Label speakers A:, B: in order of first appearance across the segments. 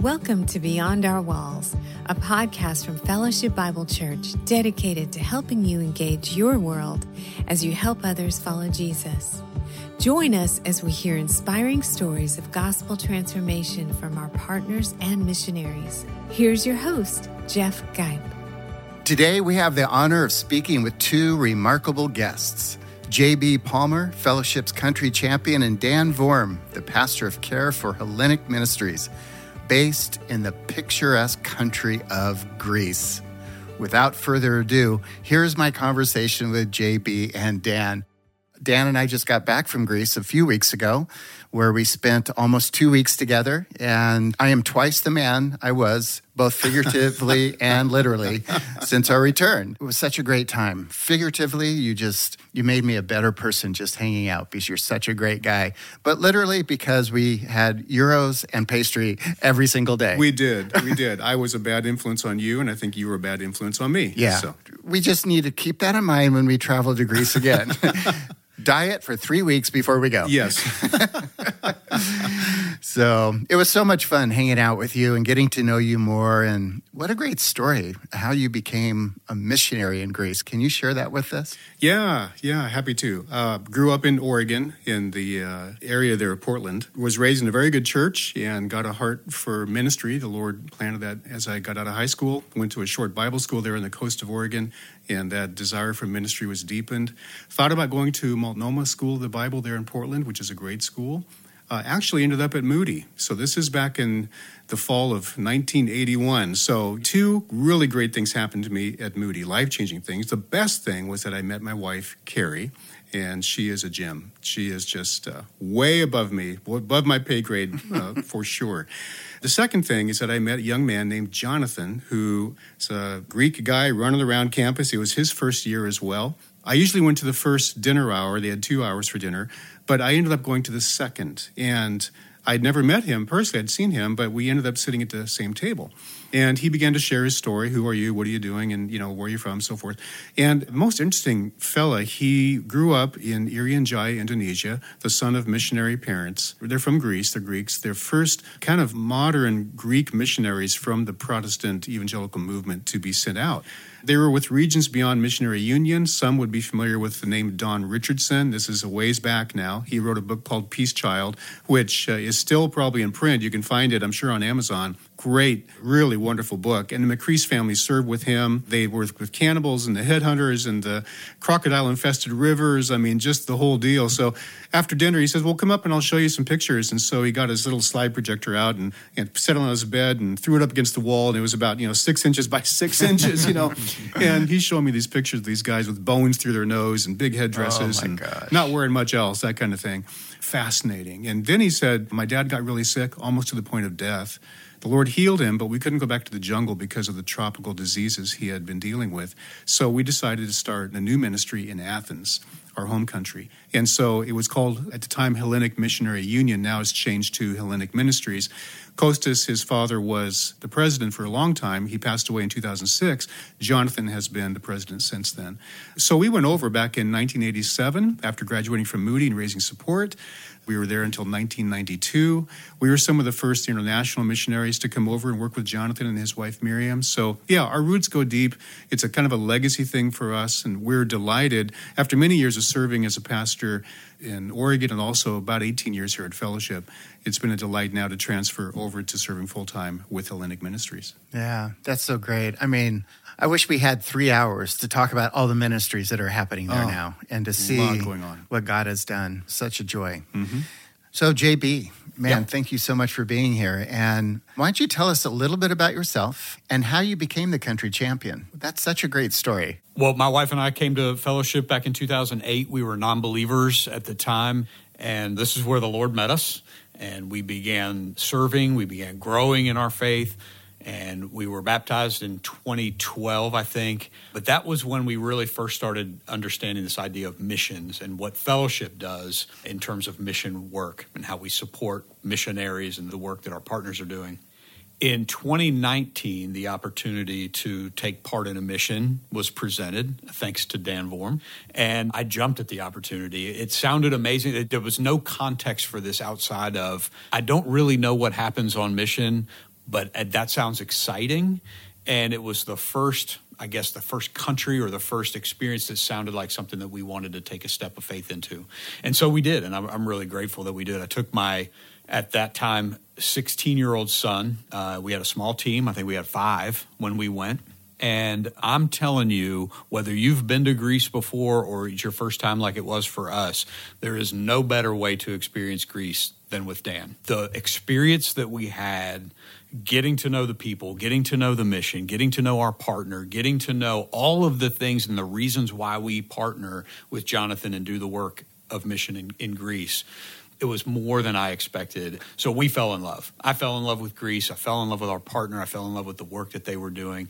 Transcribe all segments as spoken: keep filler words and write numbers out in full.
A: Welcome to Beyond Our Walls, a podcast from Fellowship Bible Church dedicated to helping you engage your world as you help others follow Jesus. Join us as we hear inspiring stories of gospel transformation from our partners and missionaries. Here's your host, Jeff Geip.
B: Today we have the honor of speaking with two remarkable guests. J B Palmer, Fellowship's country champion, and Dan Vorm, the pastor of care for Hellenic Ministries, based in the picturesque country of Greece. Without further ado, here's my conversation with J B and Dan. Dan and I just got back from Greece a few weeks ago, where we spent almost two weeks together, and I am twice the man I was, both figuratively and literally, since our return. It was such a great time. Figuratively, you just, you made me a better person just hanging out because you're such a great guy. But literally, because we had gyros and pastry every single day.
C: We did. We did. I was a bad influence on you, and I think you were a bad influence on me.
B: Yeah.
C: So.
B: We just need to keep that in mind when we travel to Greece again. Diet for three weeks before we go.
C: Yes.
B: So it was so much fun hanging out with you and getting to know you more. And what a great story, how you became a missionary in Greece. Can you share that with us?
C: Yeah, yeah, happy to. Uh, grew up in Oregon, in the uh, area there of Portland. Was raised in a very good church and got a heart for ministry. The Lord planted that as I got out of high school. Went to a short Bible school there on the coast of Oregon, and that desire for ministry was deepened. Thought about going to Multnomah School of the Bible there in Portland, which is a great school. Uh, actually ended up at Moody. So this is back in the fall of nineteen eighty-one. So two really great things happened to me at Moody, life-changing things. The best thing was that I met my wife, Carrie, and she is a gem. She is just uh, way above me, above my pay grade uh, for sure. The second thing is that I met a young man named Jonathan, who is a Greek guy running around campus. It was his first year as well. I usually went to the first dinner hour. They had two hours for dinner, but I ended up going to the second. And I'd never met him personally. I'd seen him, but we ended up sitting at the same table. And he began to share his story. Who are you? What are you doing? And, you know, where are you from? So forth. And most interesting fella, he grew up in Irian Jaya, Indonesia, the son of missionary parents. They're from Greece. They're Greeks. They're first kind of modern Greek missionaries from the Protestant evangelical movement to be sent out. They were with Regions Beyond Missionary Union. Some would be familiar with the name Don Richardson. This is a ways back now. He wrote a book called Peace Child, which uh, is still probably in print. You can find it, I'm sure, on Amazon. Great, really wonderful book. And the McCreese family served with him. They worked with cannibals and the headhunters and the crocodile-infested rivers. I mean, just the whole deal. So after dinner, he says, well, come up and I'll show you some pictures. And so he got his little slide projector out and, and set it on his bed and threw it up against the wall. And it was about, you know, six inches by six inches, you know. And he's showing me these pictures of these guys with bones through their nose and big headdresses
B: oh my
C: and
B: gosh.
C: not wearing much else, that kind of thing. Fascinating. And then he said, my dad got really sick, almost to the point of death. The Lord healed him, but we couldn't go back to the jungle because of the tropical diseases he had been dealing with. So we decided to start a new ministry in Athens, our home country. And so it was called, at the time, Hellenic Missionary Union. Now it's changed to Hellenic Ministries. Costas, his father, was the president for a long time. He passed away in two thousand six. Jonathan has been the president since then. So we went over back in nineteen eighty-seven after graduating from Moody and raising support. We were there until nineteen ninety-two. We were some of the first international missionaries to come over and work with Jonathan and his wife Miriam. So, yeah, our roots go deep. It's a kind of a legacy thing for us, and we're delighted. After many years of serving as a pastor in Oregon and also about eighteen years here at Fellowship, it's been a delight now to transfer over to serving full-time with Hellenic Ministries.
B: Yeah, that's so great. I mean, I wish we had three hours to talk about all the ministries that are happening there
C: oh,
B: now and to see
C: going on.
B: what God has done. Such a joy.
C: Mm-hmm.
B: So, J B, man,
C: yeah.
B: thank you so much for being here. And why don't you tell us a little bit about yourself and how you became the country champion? That's such a great story.
D: Well, my wife and I came to Fellowship back in two thousand eight. We were non-believers at the time, and this is where the Lord met us. And we began serving, we began growing in our faith, and we were baptized in twenty twelve, I think. But that was when we really first started understanding this idea of missions and what Fellowship does in terms of mission work and how we support missionaries and the work that our partners are doing. In twenty nineteen, the opportunity to take part in a mission was presented, thanks to Dan Vorm, and I jumped at the opportunity. It sounded amazing. There was no context for this outside of, I don't really know what happens on mission, but uh, that sounds exciting. And it was the first, I guess, the first country or the first experience that sounded like something that we wanted to take a step of faith into. And so we did, and I'm, I'm really grateful that we did. I took my, at that time, sixteen-year-old son. Uh, we had a small team. I think we had five when we went. And I'm telling you, whether you've been to Greece before or it's your first time like it was for us, there is no better way to experience Greece than with Dan. The experience that we had, getting to know the people, getting to know the mission, getting to know our partner, getting to know all of the things and the reasons why we partner with Jonathan and do the work of mission in, in Greece. It was more than I expected. So we fell in love. I fell in love with Greece. I fell in love with our partner. I fell in love with the work that they were doing.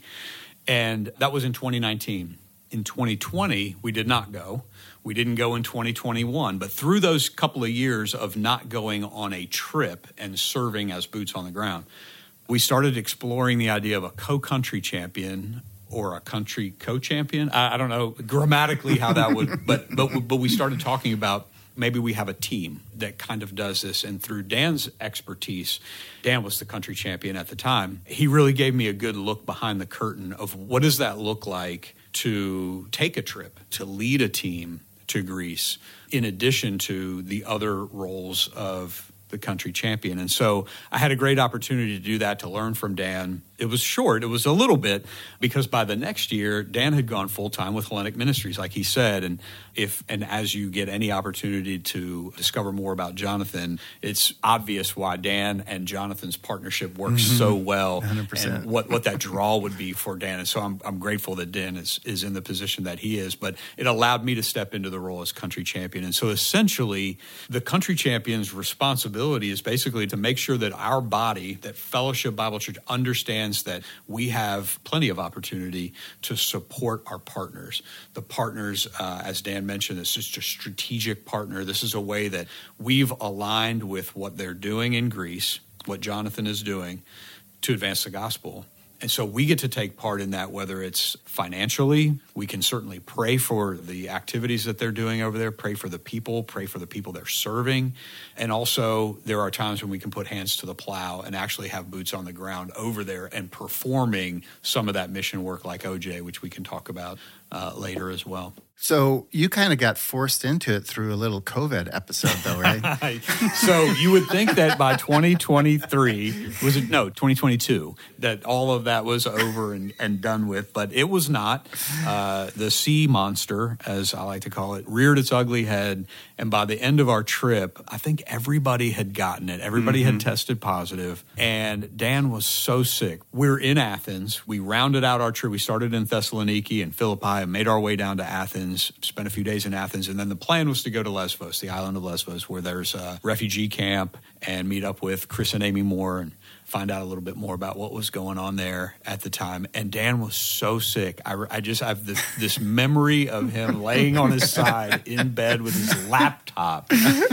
D: And that was in twenty nineteen. In twenty twenty, we did not go. We didn't go in twenty twenty-one. But through those couple of years of not going on a trip and serving as boots on the ground, we started exploring the idea of a co-country champion or a country co-champion. I, I don't know grammatically how that would, but but but we started talking about maybe we have a team that kind of does this. And through Dan's expertise, Dan was the country champion at the time. He really gave me a good look behind the curtain of what does that look like to take a trip, to lead a team to Greece, in addition to the other roles of the country champion. And so I had a great opportunity to do that, to learn from Dan. It was short. It was a little bit because by the next year, Dan had gone full-time with Hellenic Ministries, like he said. And if and as you get any opportunity to discover more about Jonathan, it's obvious why Dan and Jonathan's partnership works mm-hmm. so well.
B: one hundred percent.
D: And what, what that draw would be for Dan. And so I'm, I'm grateful that Dan is, is in the position that he is. But it allowed me to step into the role as country champion. And so essentially, the country champion's responsibility is basically to make sure that our body, that Fellowship Bible Church, understands that we have plenty of opportunity to support our partners. The partners, uh, as Dan mentioned, it's just a strategic partner. This is a way that we've aligned with what they're doing in Greece, what Jonathan is doing to advance the gospel. And so we get to take part in that, whether it's financially. We can certainly pray for the activities that they're doing over there, pray for the people, pray for the people they're serving. And also there are times when we can put hands to the plow and actually have boots on the ground over there and performing some of that mission work like O J, which we can talk about uh, later as well.
B: So you kind of got forced into it through a little COVID episode, though, right?
D: So you would think that by twenty twenty-three, was it, no, twenty twenty-two, that all of that was over and, and done with, but it was not. Uh, the sea monster, as I like to call it, reared its ugly head, and by the end of our trip, I think everybody had gotten it. Everybody mm-hmm. had tested positive, and Dan was so sick. We're in Athens. We rounded out our trip. We started in Thessaloniki and Philippi and made our way down to Athens. Spent a few days in Athens, and then the plan was to go to Lesbos, the island of Lesbos, where there's a refugee camp, and meet up with Chris and Amy Moore and find out a little bit more about what was going on there at the time. And Dan was so sick. I, I just have this, this memory of him laying on his side in bed with his laptop,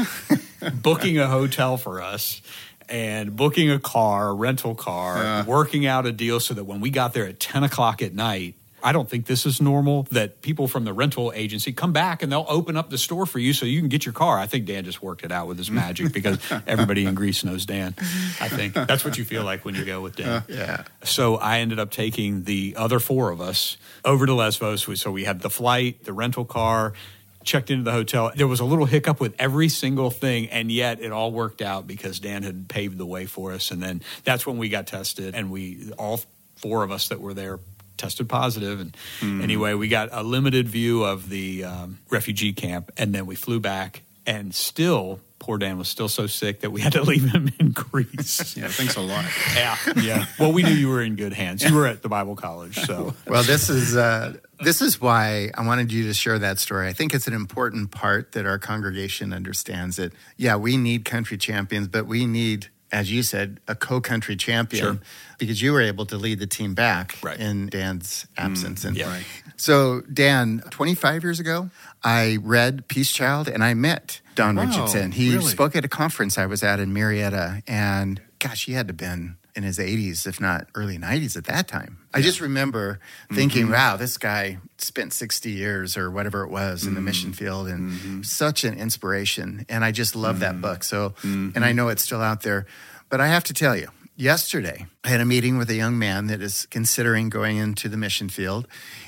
D: booking a hotel for us, and booking a car, a rental car, yeah. working out a deal so that when we got there at ten o'clock at night, I don't think this is normal, that people from the rental agency come back and they'll open up the store for you so you can get your car. I think Dan just worked it out with his magic because everybody in Greece knows Dan. I think that's what you feel like when you go with Dan.
B: Uh, yeah.
D: So I ended up taking the other four of us over to Lesbos. So we had the flight, the rental car, checked into the hotel. There was a little hiccup with every single thing, and yet it all worked out because Dan had paved the way for us. And then that's when we got tested, and we all four of us that were there tested positive. And mm. anyway, we got a limited view of the um, refugee camp, and then we flew back, and still, poor Dan was still so sick that we had to leave him in Greece.
C: Yeah, thanks a lot.
D: Yeah, yeah. Well, we knew you were in good hands. You were at the Bible college, so.
B: Well, this is uh, this is why I wanted you to share that story. I think it's an important part that our congregation understands it. Yeah, we need country champions, but we need, as you said, a co-country champion,
D: sure.
B: because you were able to lead the team back
D: right.
B: in Dan's absence.
D: Mm,
B: and
D: yeah. right.
B: So, Dan, twenty-five years ago, I read Peace Child, and I met Don
C: wow,
B: Richardson. He
C: really?
B: spoke at a conference I was at in Marietta, and gosh, he had to have been in his eighties, if not early nineties at that time. Yeah. I just remember thinking, mm-hmm. wow, this guy spent sixty years or whatever it was in mm-hmm. the mission field, and mm-hmm. such an inspiration. And I just love mm-hmm. that book. So, mm-hmm. and I know it's still out there. But I have to tell you, yesterday, I had a meeting with a young man that is considering going into the mission field,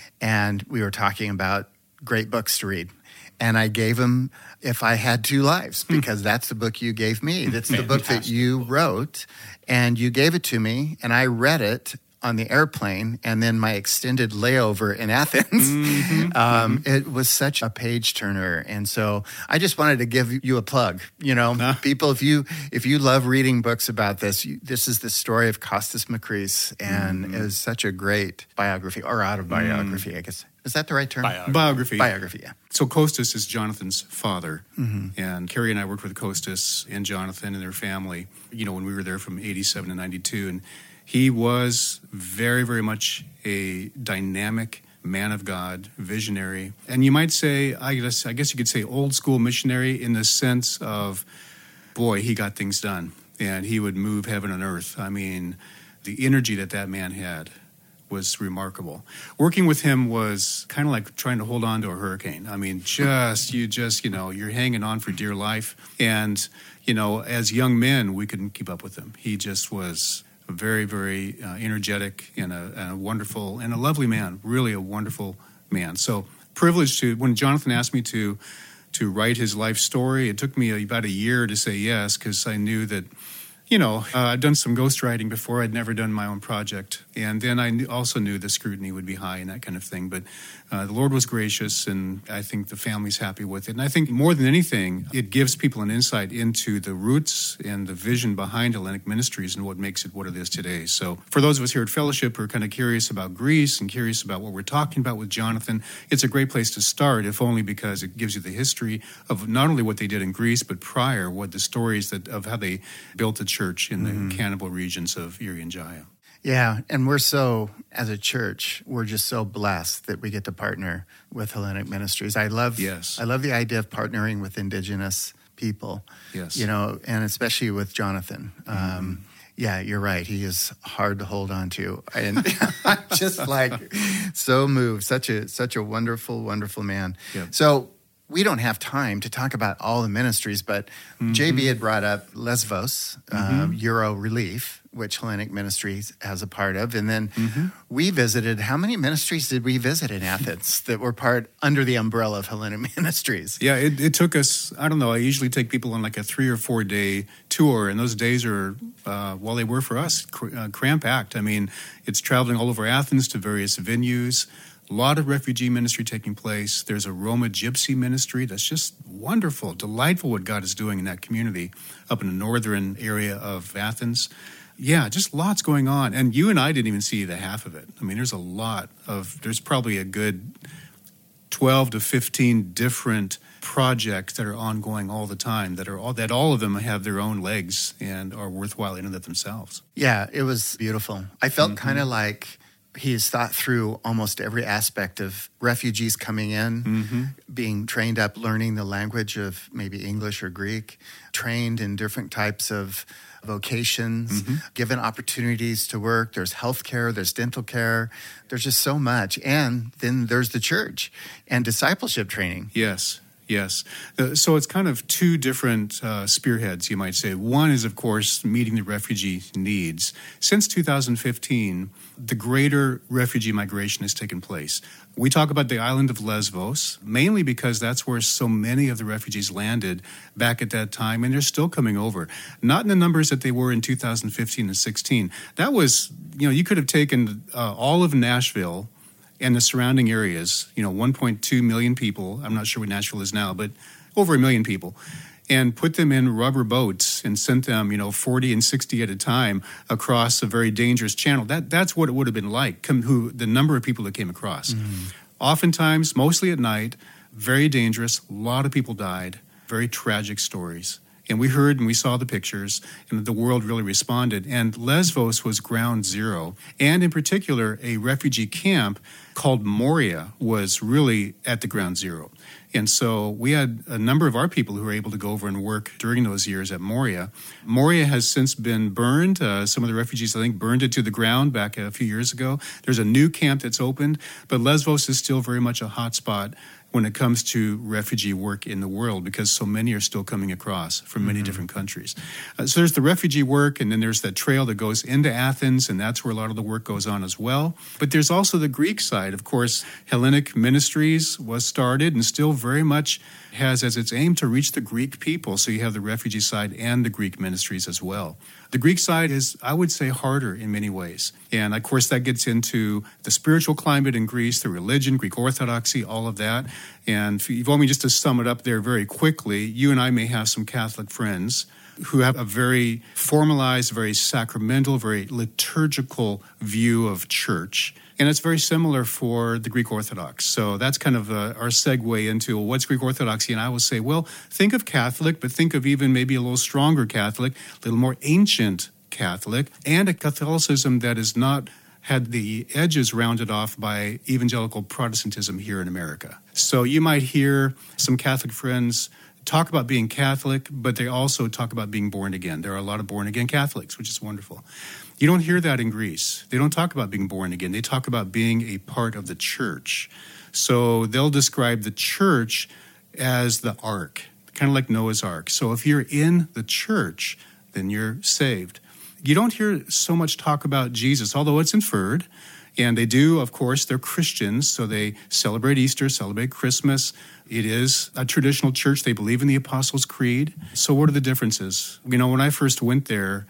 B: and we were talking about great books to read. And I gave him If I Had Two Lives, because that's the book you gave me. That's the book that you wrote, and you gave it to me, and I read it on the airplane, and then my extended layover in Athens. Mm-hmm. Um, mm-hmm. It was such a page turner, and so I just wanted to give you a plug. You know, uh. people, if you if you love reading books about this, you, this is the story of Costas Makris, and mm-hmm. it was such a great biography or autobiography, mm. I guess. Is that the right term?
C: Biography. Biography.
B: Biography, yeah.
C: So Costas is Jonathan's father, mm-hmm. and Carrie and I worked with Costas and Jonathan and their family, you know, when we were there from eighty-seven to ninety-two, and he was very, very much a dynamic man of God, visionary, and you might say, I guess, I guess you could say old school missionary in the sense of, boy, he got things done, and he would move heaven and earth. I mean, the energy that that man had was remarkable. Working with him was kind of like trying to hold on to a hurricane. I mean, just, you just, you know, you're hanging on for dear life, and, you know, as young men, we couldn't keep up with him. He just was very, very uh, energetic and a, and a wonderful and a lovely man, really a wonderful man. So privileged to, when Jonathan asked me to to write his life story, it took me about a year to say yes, because I knew that, you know, uh, I'd done some ghostwriting before. I'd never done my own project. And then I knew, also knew the scrutiny would be high and that kind of thing. But uh, the Lord was gracious, and I think the family's happy with it. And I think more than anything, it gives people an insight into the roots and the vision behind Hellenic Ministries and what makes it what it is today. So for those of us here at Fellowship who are kind of curious about Greece and curious about what we're talking about with Jonathan, it's a great place to start, if only because it gives you the history of not only what they did in Greece, but prior, what the stories that of how they built a church in the mm-hmm. cannibal regions of Erie and Jaya.
B: Yeah, and we're so, as a church, we're just so blessed that we get to partner with Hellenic Ministries. I love,
C: yes.
B: I love the idea of partnering with indigenous people.
C: Yes,
B: you know, and especially with Jonathan. Um,
C: mm-hmm.
B: Yeah, you're right. He is hard to hold on to, and I'm just like so moved. Such a such a wonderful, wonderful man.
C: Yep.
B: So we don't have time to talk about all the ministries, but mm-hmm. J B had brought up Lesvos, mm-hmm. um, Euro Relief, which Hellenic Ministries has a part of. And then mm-hmm. we visited, how many ministries did we visit in Athens that were part under the umbrella of Hellenic Ministries?
C: Yeah, it, it took us, I don't know, I usually take people on like a three or four day tour, and those days are, uh, well, they were for us, cr- uh, cram-packed. I mean, it's traveling all over Athens to various venues. A lot of refugee ministry taking place. There's a Roma Gypsy ministry that's just wonderful, delightful what God is doing in that community up in the northern area of Athens. Yeah, just lots going on. And you and I didn't even see the half of it. I mean, there's a lot of, there's probably a good twelve to fifteen different projects that are ongoing all the time, that are all, that all of them have their own legs and are worthwhile in and of themselves.
B: Yeah, it was beautiful. I felt
C: Mm-hmm.
B: kind of like he's thought through almost every aspect of refugees coming in,
C: mm-hmm.
B: being trained up, learning the language of maybe English or Greek, trained in different types of vocations,
C: mm-hmm.
B: given opportunities to work. There's healthcare, there's dental care. There's just so much. And then there's the church and discipleship training.
C: Yes. Yes. Uh, so it's kind of two different uh, spearheads, you might say. One is, of course, meeting the refugee needs. Since two thousand fifteen, the greater refugee migration has taken place. We talk about the island of Lesvos, mainly because that's where so many of the refugees landed back at that time, and they're still coming over. Not in the numbers that they were in two thousand fifteen and sixteen. That was, you know, you could have taken uh, all of Nashville and the surrounding areas, you know, one point two million people, I'm not sure what Nashville is now, but over a million people, and put them in rubber boats and sent them, you know, forty and sixty at a time across a very dangerous channel. That That's what it would have been like, come, who the number of people that came across. Mm-hmm. Oftentimes, mostly at night, very dangerous, a lot of people died, very tragic stories. And we heard and we saw the pictures, and the world really responded. And Lesvos was ground zero. And in particular, a refugee camp called Moria was really at the ground zero. And so we had a number of our people who were able to go over and work during those years at Moria. Moria has since been burned. Uh, some of the refugees, I think, burned it to the ground back a few years ago. There's a new camp that's opened, but Lesvos is still very much a hot spot when it comes to refugee work in the world, because so many are still coming across from many mm-hmm. different countries. Uh, so there's the refugee work, and then there's that trail that goes into Athens, and that's where a lot of the work goes on as well. But there's also the Greek side. Of course, Hellenic Ministries was started and still very much has as its aim to reach the Greek people. So you have the refugee side and the Greek ministries as well. The Greek side is, I would say, harder in many ways. And, of course, that gets into the spiritual climate in Greece, the religion, Greek Orthodoxy, all of that. And if you want me just to sum it up there very quickly, you and I may have some Catholic friends who have a very formalized, very sacramental, very liturgical view of church. And it's very similar for the Greek Orthodox. So that's kind of uh, our segue into well, what's Greek Orthodoxy. And I will say, well, think of Catholic, but think of even maybe a little stronger Catholic, a little more ancient Catholic, and a Catholicism that is not had the edges rounded off by evangelical Protestantism here in America. So you might hear some Catholic friends talk about being Catholic, but they also talk about being born again. There are a lot of born-again Catholics, which is wonderful. You don't hear that in Greece. They don't talk about being born again. They talk about being a part of the church. So they'll describe the church as the ark, kind of like Noah's Ark. So if you're in the church, then you're saved. You don't hear so much talk about Jesus, although it's inferred. And they do, of course, they're Christians, so they celebrate Easter, celebrate Christmas. It is a traditional church. They believe in the Apostles' Creed. So what are the differences? You know, when I first went there,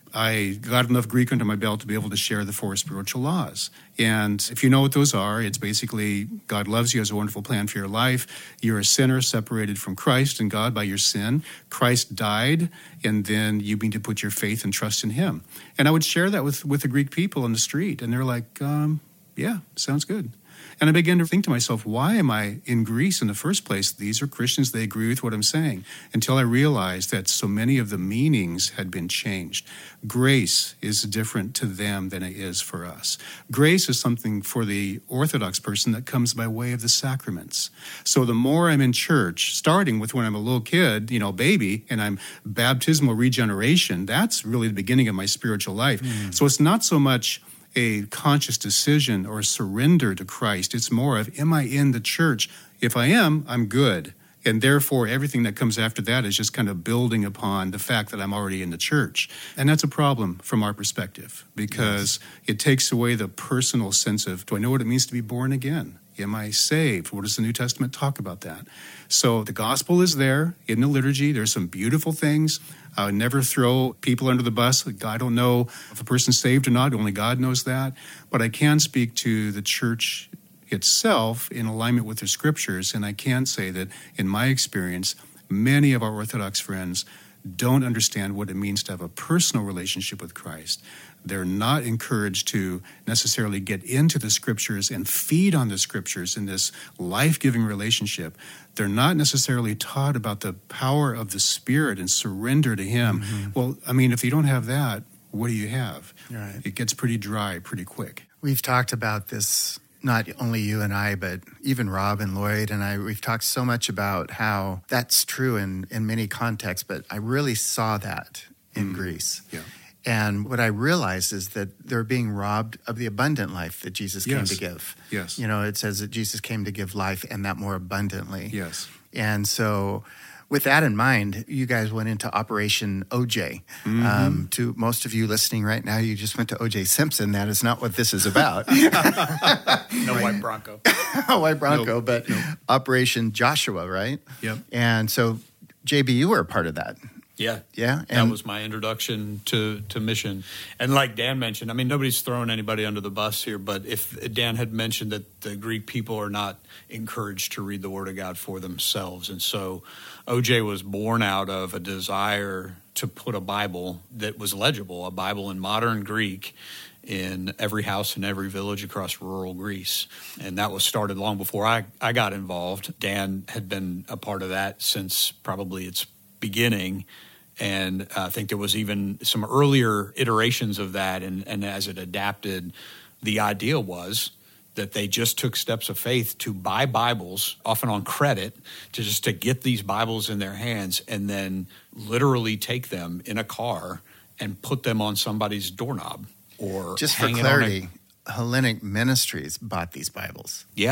C: I got enough Greek under my belt to be able to share the four spiritual laws. And if you know what those are, it's basically God loves you, has a wonderful plan for your life. You're a sinner separated from Christ and God by your sin. Christ died, and then you need to put your faith and trust in him. And I would share that with, with the Greek people on the street, and they're like, um, yeah, sounds good. And I began to think to myself, why am I in Greece in the first place? These are Christians. They agree with what I'm saying. Until I realized that so many of the meanings had been changed. Grace is different to them than it is for us. Grace is something for the Orthodox person that comes by way of the sacraments. So the more I'm in church, starting with when I'm a little kid, you know, baby, and I'm baptismal regeneration, that's really the beginning of my spiritual life. Mm. So it's not so much a conscious decision or a surrender to Christ. It's more of, am I in the church? If I am, I'm good. And therefore, everything that comes after that is just kind of building upon the fact that I'm already in the church. And that's a problem from our perspective, because yes. it takes away the personal sense of, do I know what it means to be born again? Am I saved? What does the New Testament talk about that? So the gospel is there in the liturgy. There's some beautiful things. I would never throw people under the bus. I don't know if a person's saved or not. Only God knows that. But I can speak to the church itself in alignment with the scriptures. And I can say that in my experience, many of our Orthodox friends don't understand what it means to have a personal relationship with Christ. They're not encouraged to necessarily get into the scriptures and feed on the scriptures in this life-giving relationship. They're not necessarily taught about the power of the Spirit and surrender to Him. Mm-hmm. Well, I mean, if you don't have that, what do you have?
B: Right.
C: It gets pretty dry pretty quick.
B: We've talked about this, not only you and I, but even Rob and Lloyd and I, we've talked so much about how that's true in, in many contexts, but I really saw that in mm-hmm. Greece.
C: Yeah.
B: And what I realized is that they're being robbed of the abundant life that Jesus came
C: yes.
B: to give.
C: Yes.
B: You know, it says that Jesus came to give life and that more abundantly.
C: Yes.
B: And so with that in mind, you guys went into Operation O J.
C: Mm-hmm. Um,
B: to most of you listening right now, you just went to O J Simpson. That is not what this is about.
D: No white Bronco.
B: White Bronco,
C: nope.
B: but
C: nope.
B: Operation Joshua, right?
C: Yep.
B: And so, J B, you were a part of that.
D: Yeah.
B: Yeah.
D: And that was my introduction to, to mission. And like Dan mentioned, I mean, nobody's throwing anybody under the bus here, but if Dan had mentioned that the Greek people are not encouraged to read the Word of God for themselves. And so O J was born out of a desire to put a Bible that was legible, a Bible in modern Greek, in every house and every village across rural Greece. And that was started long before I, I got involved. Dan had been a part of that since probably its beginning. And I think there was even some earlier iterations of that. And, and as it adapted, the idea was that they just took steps of faith to buy Bibles, often on credit, to just to get these Bibles in their hands and then literally take them in a car and put them on somebody's doorknob or
B: just for
D: hang
B: clarity,
D: it on a,
B: Hellenic Ministries bought these Bibles.
D: Yeah.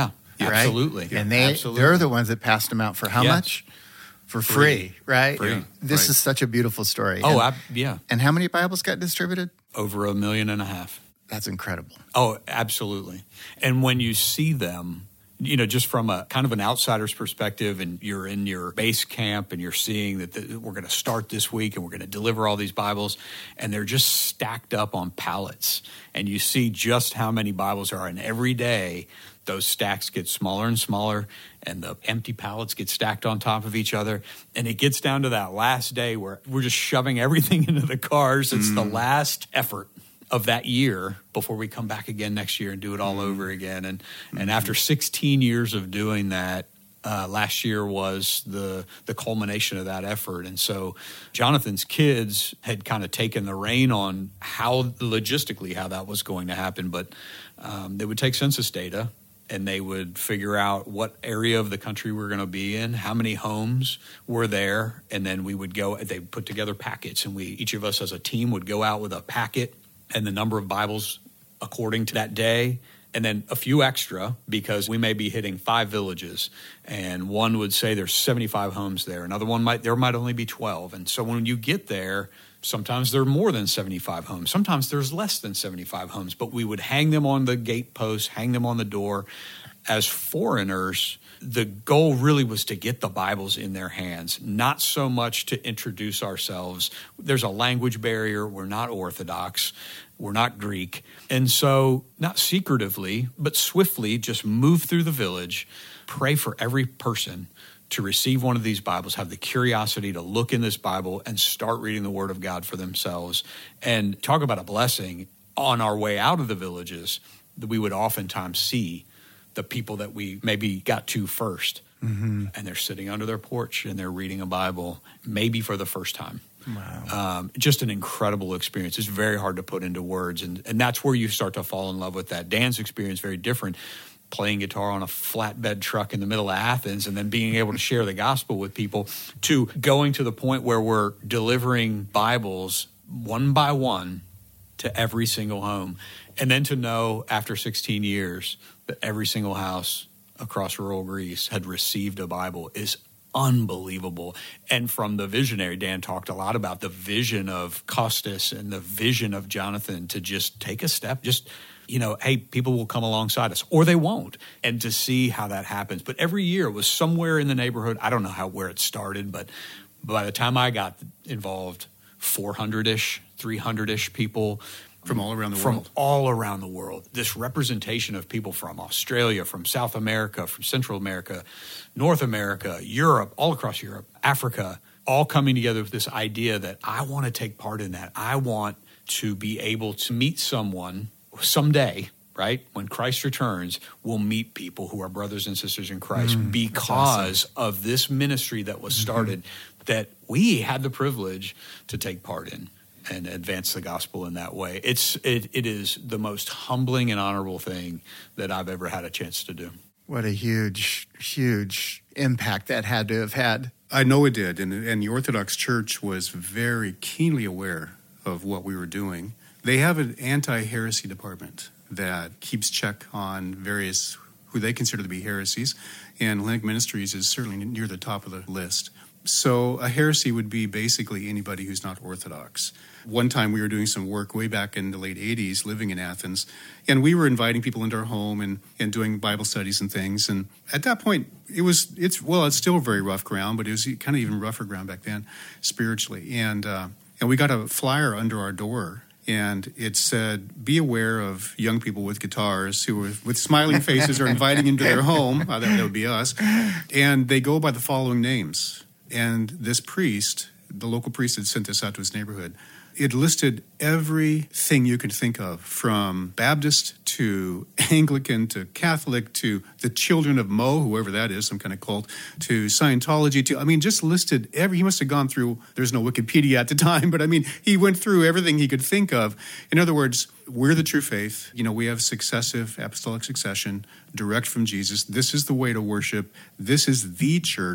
B: right?
D: Absolutely.
B: And they,
D: Absolutely.
B: they're the ones that passed them out for how
D: Yes.
B: much? For free,
D: Free.
B: right?
D: Free.
B: This
C: Right.
B: is such a beautiful story.
D: Oh,
B: and,
D: I, yeah.
B: and how many Bibles got distributed?
D: Over a million and a half.
B: That's incredible.
D: Oh, absolutely. And when you see them, you know, just from a kind of an outsider's perspective, and you're in your base camp and you're seeing that the, we're going to start this week and we're going to deliver all these Bibles, and they're just stacked up on pallets. And you see just how many Bibles are. And every day, those stacks get smaller and smaller, and the empty pallets get stacked on top of each other. And it gets down to that last day where we're just shoving everything into the cars. It's mm. the last effort of that year before we come back again next year and do it all mm. over again. And mm-hmm. and after sixteen years of doing that, uh, last year was the the culmination of that effort. And so Jonathan's kids had kind of taken the rein on how logistically how that was going to happen. But um, they would take census data, and they would figure out what area of the country we're going to be in, how many homes were there, and then we would go, they put together packets, and we, each of us as a team would go out with a packet and the number of Bibles according to that day, and then a few extra because we may be hitting five villages, and one would say there's seventy-five homes there. Another one might, there might only be twelve. And so when you get there, sometimes there are more than seventy-five homes. Sometimes there's less than seventy-five homes, but we would hang them on the gate posts, hang them on the door. As foreigners, the goal really was to get the Bibles in their hands, not so much to introduce ourselves. There's a language barrier. We're not Orthodox. We're not Greek. And so not secretively, but swiftly just move through the village, pray for every person to receive one of these Bibles, have the curiosity to look in this Bible and start reading the Word of God for themselves. And talk about a blessing. On our way out of the villages, that we would oftentimes see the people that we maybe got to first. Mm-hmm. And they're sitting under their porch and they're reading a Bible, maybe for the first time. Wow. Um, just an incredible experience. It's very hard to put into words. And, and that's where you start to fall in love with that. Dan's experience, very different. Playing guitar on a flatbed truck in the middle of Athens and then being able to share the gospel with people, to going to the point where we're delivering Bibles one by one to every single home. And then to know after sixteen years that every single house across rural Greece had received a Bible is unbelievable. And from the visionary, Dan talked a lot about the vision of Costas and the vision of Jonathan to just take a step, just, you know, hey, people will come alongside us, or they won't, and to see how that happens. But every year it was somewhere in the neighborhood. I don't know how where it started, but by the time I got involved, four hundred-ish, three hundred-ish people
C: from all around the
D: from
C: world.
D: From all around the world. This representation of people from Australia, from South America, from Central America, North America, Europe, all across Europe, Africa, all coming together with this idea that I want to take part in that. I want to be able to meet someone someday, right? When Christ returns, we'll meet people who are brothers and sisters in Christ mm, because awesome. Of this ministry that was started mm-hmm. that we had the privilege to take part in and advance the gospel in that way. It's it, it is the most humbling and honorable thing that I've ever had a chance to do.
B: What a huge, huge impact that had to have had.
C: I know it did, and, and the Orthodox Church was very keenly aware of what we were doing. They have an anti-heresy department that keeps check on various, who they consider to be heresies, and Hellenic Ministries is certainly near the top of the list. So a heresy would be basically anybody who's not Orthodox. One time we were doing some work way back in the late eighties, living in Athens, and we were inviting people into our home and, and doing Bible studies and things. And at that point, it was, it's well, it's still very rough ground, but it was kind of even rougher ground back then, spiritually. And uh, and we got a flyer under our door, and it said, be aware of young people with guitars who, are, with smiling faces, are inviting into their home. Uh, that, that would be us. And they go by the following names. And this priest, the local priest had sent this out to his neighborhood. It listed everything you could think of, from Baptist to Anglican to Catholic to the Children of Mo, whoever that is, some kind of cult, to Scientology, to, I mean, just listed every, he must have gone through, there's no Wikipedia at the time, but I mean, he went through everything he could think of. In other words, we're the true faith. You know, we have successive apostolic succession, direct from Jesus. This is the way to worship. This is the church.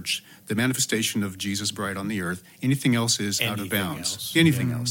C: the manifestation of Jesus' bride on the earth. Anything else is
D: Anything
C: out of bounds.
D: else.
C: Anything
D: Yeah.
C: else.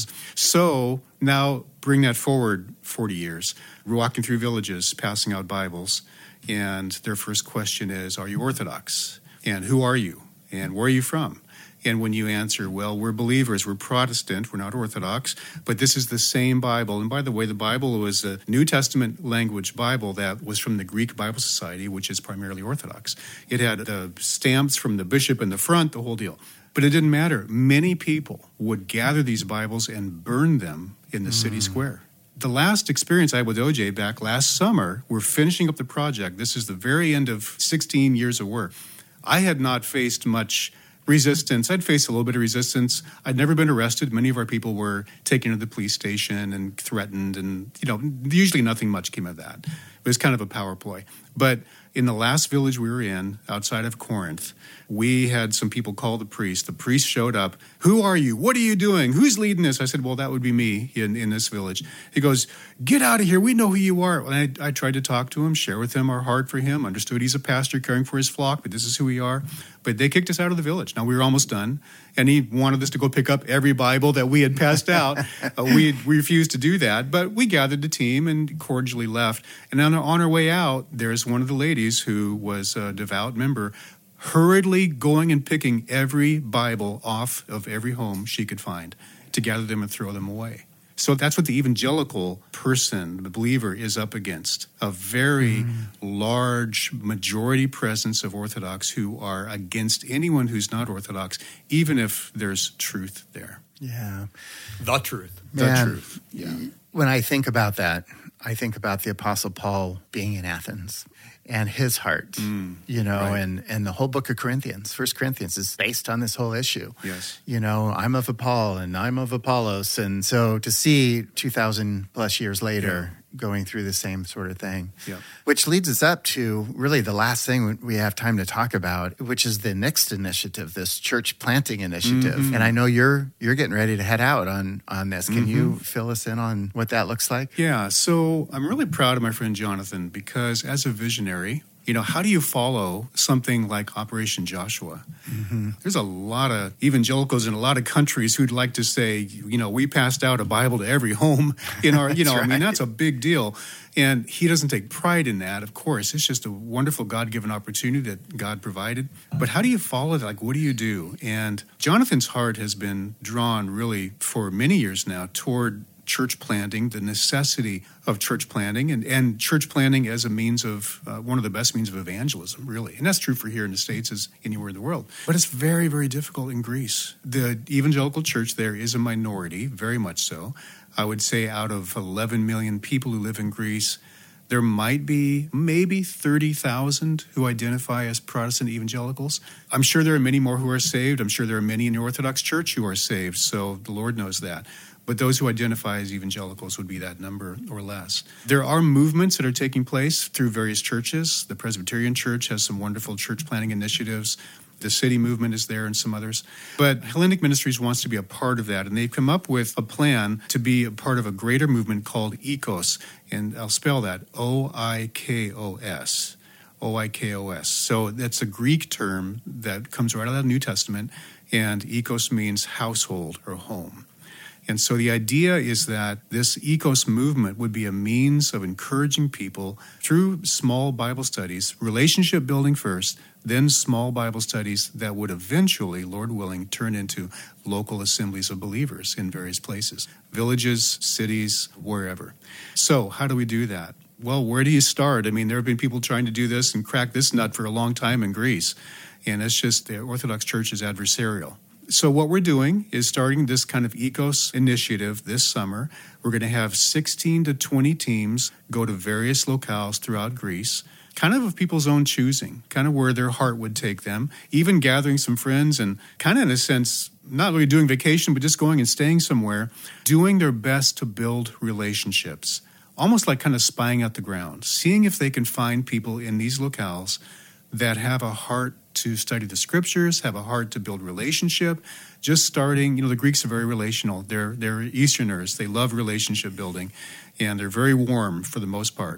C: So now bring that forward forty years. We're walking through villages, passing out Bibles, and their first question is, are you Orthodox? And who are you? And where are you from? And when you answer, well, we're believers, we're Protestant, we're not Orthodox, but this is the same Bible. And by the way, the Bible was a New Testament language Bible that was from the Greek Bible Society, which is primarily Orthodox. It had the stamps from the bishop in the front, the whole deal. But it didn't matter. Many people would gather these Bibles and burn them in the mm. city square. The last experience I had with O J back last summer, we're finishing up the project. This is the very end of sixteen years of work. I had not faced much resistance. I'd faced a little bit of resistance. I'd never been arrested. Many of our people were taken to the police station and threatened, and you know, usually nothing much came of that. It was kind of a power ploy. But in the last village we were in, outside of Corinth, we had some people call the priest. The priest showed up. Who are you? What are you doing? Who's leading this? I said, well, that would be me in, in this village. He goes, get out of here. We know who you are. And I, I tried to talk to him, share with him our heart for him, understood he's a pastor caring for his flock, but this is who we are. But they kicked us out of the village. Now, we were almost done, and he wanted us to go pick up every Bible that we had passed out. uh, we, we refused to do that, but we gathered the team and cordially left. And on our, on our way out, there's one of the ladies who was a devout member hurriedly going and picking every Bible off of every home she could find to gather them and throw them away. So that's what the evangelical person, the believer, is up against. A very mm. large majority presence of Orthodox who are against anyone who's not Orthodox, even if there's truth there.
B: Yeah.
D: The truth.
C: The
B: Man,
C: truth. Yeah.
B: When I think about that, I think about the Apostle Paul being in Athens and his heart, mm, you know, right. and, and the whole book of Corinthians, First Corinthians is based on this whole issue.
C: Yes.
B: You know, I'm of Paul and I'm of Apollos. And so to see two thousand plus years later yeah. going through the same sort of thing, yeah. which leads us up to really the last thing we have time to talk about, which is the next initiative, this church planting initiative. Mm-hmm. And I know you're you're getting ready to head out on, on this. Can mm-hmm. you fill us in on what that looks like?
C: Yeah, so I'm really proud of my friend Jonathan because as a visionary, you know, how do you follow something like Operation Joshua? Mm-hmm. There's a lot of evangelicals in a lot of countries who'd like to say, you know, we passed out a Bible to every home in our, you know, right. I mean, that's a big deal. And he doesn't take pride in that, of course. It's just a wonderful God-given opportunity that God provided. But how do you follow it? Like, what do you do? And Jonathan's heart has been drawn really for many years now toward church planting, the necessity of church planting, and, and church planting as a means of, uh, one of the best means of evangelism, really. And that's true for here in the States as anywhere in the world. But it's very, very difficult in Greece. The evangelical church there is a minority, very much so. I would say out of eleven million people who live in Greece, there might be maybe thirty thousand who identify as Protestant evangelicals. I'm sure there are many more who are saved. I'm sure there are many in the Orthodox Church who are saved, so the Lord knows that. But those who identify as evangelicals would be that number or less. There are movements that are taking place through various churches. The Presbyterian Church has some wonderful church planting initiatives. The City Movement is there and some others. But Hellenic Ministries wants to be a part of that, and they've come up with a plan to be a part of a greater movement called Oikos, and I'll spell that, O I K O S. O I K O S. So that's a Greek term that comes right out of the New Testament, and Oikos means household or home. And so the idea is that this Oikos movement would be a means of encouraging people through small Bible studies, relationship building first, then small Bible studies that would eventually, Lord willing, turn into local assemblies of believers in various places, villages, cities, wherever. So how do we do that? Well, where do you start? I mean, there have been people trying to do this and crack this nut for a long time in Greece, and it's just the Orthodox Church is adversarial. So what we're doing is starting this kind of Oikos initiative this summer. We're going to have sixteen to twenty teams go to various locales throughout Greece, kind of of people's own choosing, kind of where their heart would take them, even gathering some friends and kind of in a sense, not really doing vacation, but just going and staying somewhere, doing their best to build relationships, almost like kind of spying out the ground, seeing if they can find people in these locales that have a heart to study the scriptures, have a heart to build relationship, just starting, you know, the Greeks are very relational. They're they're Easterners. They love relationship building, and they're very warm for the most part.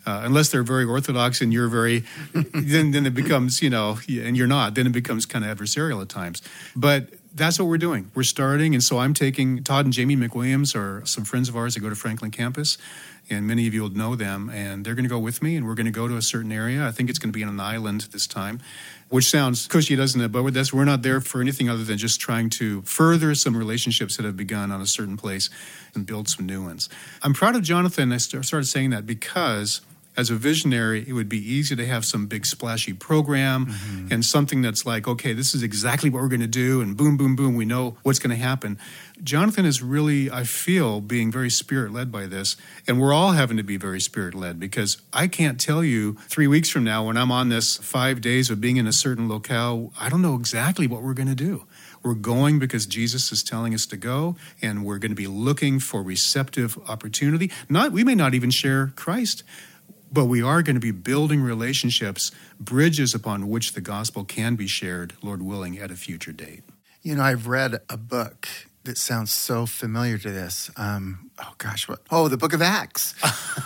C: Uh, unless they're very orthodox and you're very, then then it becomes, you know, and you're not, then it becomes kind of adversarial at times. But that's what we're doing. We're starting, and so I'm taking, Todd and Jamie McWilliams are some friends of ours that go to Franklin campus, and many of you will know them, and they're going to go with me, and we're going to go to a certain area. I think it's going to be on an island this time, which sounds cushy, doesn't it? But that's, we're not there for anything other than just trying to further some relationships that have begun on a certain place and build some new ones. I'm proud of Jonathan. I started saying that because as a visionary, it would be easy to have some big splashy program mm-hmm. and something that's like, okay, this is exactly what we're going to do, and boom, boom, boom, we know what's going to happen. Jonathan is really, I feel, being very spirit-led by this, and we're all having to be very spirit-led, because I can't tell you three weeks from now when I'm on this five days of being in a certain locale, I don't know exactly what we're going to do. We're going because Jesus is telling us to go, and we're going to be looking for receptive opportunity. Not, we may not even share Christ, but we are going to be building relationships, bridges upon which the gospel can be shared, Lord willing, at a future date.
B: You know, I've read a book that sounds so familiar to this. Um, oh, gosh, what? Oh, the Book of Acts.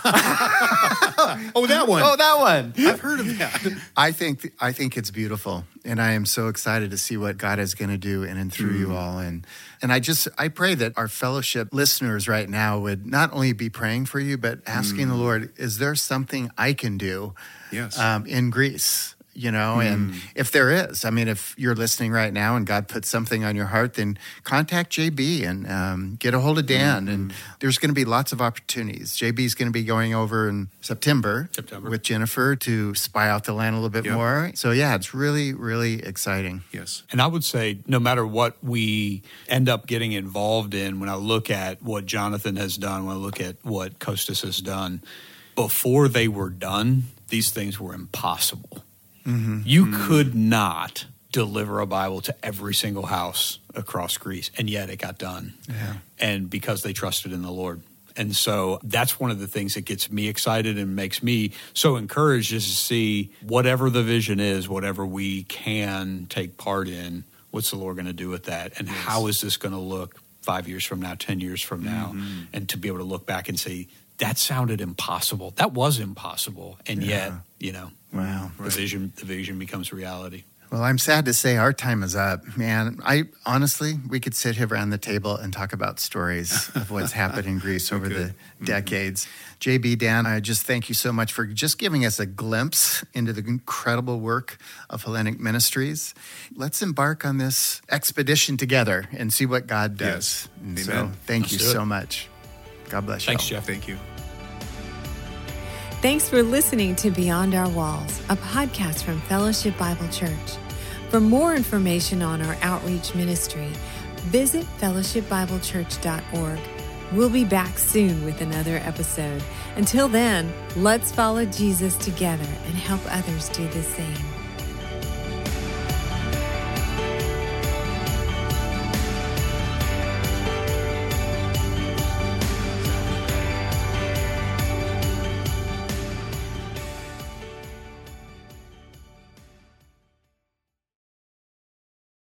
C: oh, that one.
B: Oh, that one.
C: I've heard of that.
B: I think I think it's beautiful, and I am so excited to see what God is going to do in and through mm. you all. And and I just, I pray that our fellowship listeners right now would not only be praying for you, but asking mm. the Lord, is there something I can do
C: yes.
B: um, in Greece? You know, mm. and if there is, I mean, if you're listening right now and God put something on your heart, then contact J B and um, get a hold of Dan. Mm-hmm. And there's going to be lots of opportunities. J B is going to be going over in September,
C: September
B: with Jennifer to spy out the land a little bit yep. more. So, yeah, it's really, really exciting.
C: Yes.
D: And I would say no matter what we end up getting involved in, when I look at what Jonathan has done, when I look at what Costas has done, before they were done, these things were impossible. Mm-hmm. You mm-hmm. could not deliver a Bible to every single house across Greece, and yet it got done.
B: Yeah.
D: And because they trusted in the Lord. And so that's one of the things that gets me excited and makes me so encouraged, is to see whatever the vision is, whatever we can take part in, what's the Lord going to do with that? And yes. how is this going to look five years from now, ten years from now? Mm-hmm. And to be able to look back and say, that sounded impossible. That was impossible. And yeah. yet, you know,
B: wow,
D: the vision, the vision becomes reality.
B: Well, I'm sad to say our time is up, man. I honestly, we could sit here around the table and talk about stories of what's happened in Greece over the decades. Mm-hmm. J B, Dan, I just thank you so much for just giving us a glimpse into the incredible work of Hellenic Ministries. Let's embark on this expedition together and see what God does.
C: Yes.
B: So, thank Let's you so much. God bless you.
C: Thanks, Jeff. Thank you.
A: Thanks for listening to Beyond Our Walls, a podcast from Fellowship Bible Church. For more information on our outreach ministry, visit fellowship bible church dot org. We'll be back soon with another episode. Until then, let's follow Jesus together and help others do the same.